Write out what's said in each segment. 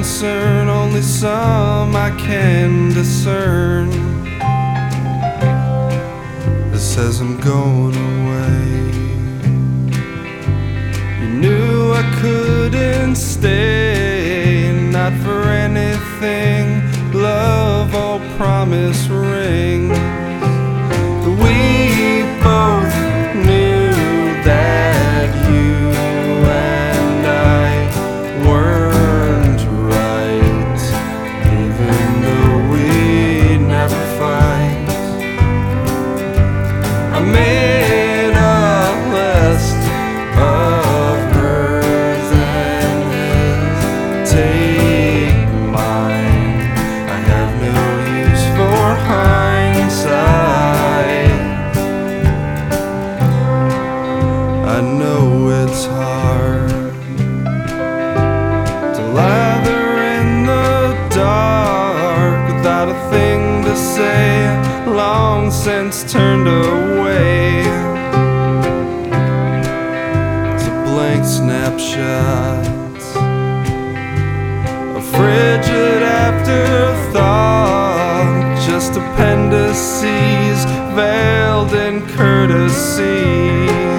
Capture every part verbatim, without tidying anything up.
concern, only some I can discern. It says I'm going away. You knew I couldn't stay, not for anything. Love all promise rings. We both knew that you and I weren't right, even though we never fight. I made a list of hers and his. Take mine. I have no use for hindsight. I know it's hard to lie there in the dark without a thing to say, long since turned away. It's a blank snapshot, a frigid afterthought, just appendices veiled in courtesy.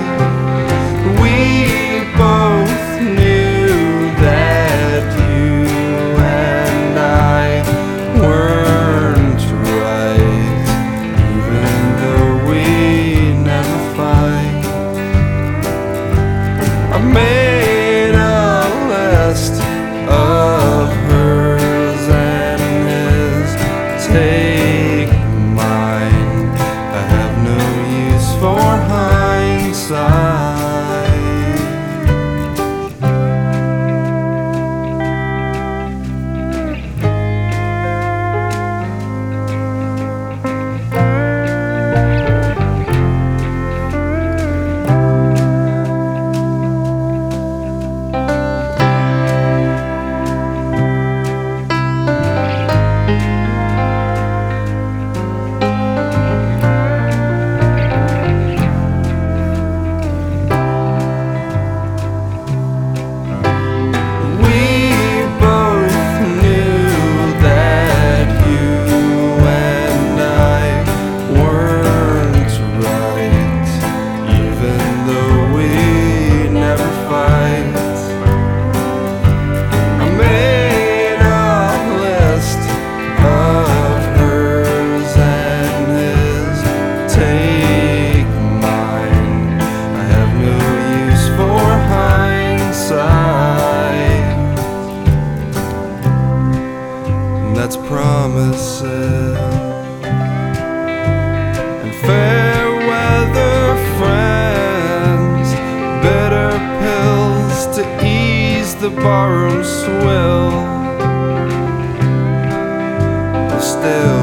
We both knew that you and I weren't right, even though we never fight. I made a list of hers and his. Take mine. I have no use for hindsight. That's promises and fair weather friends, bitter pills to ease the barroom swill. But still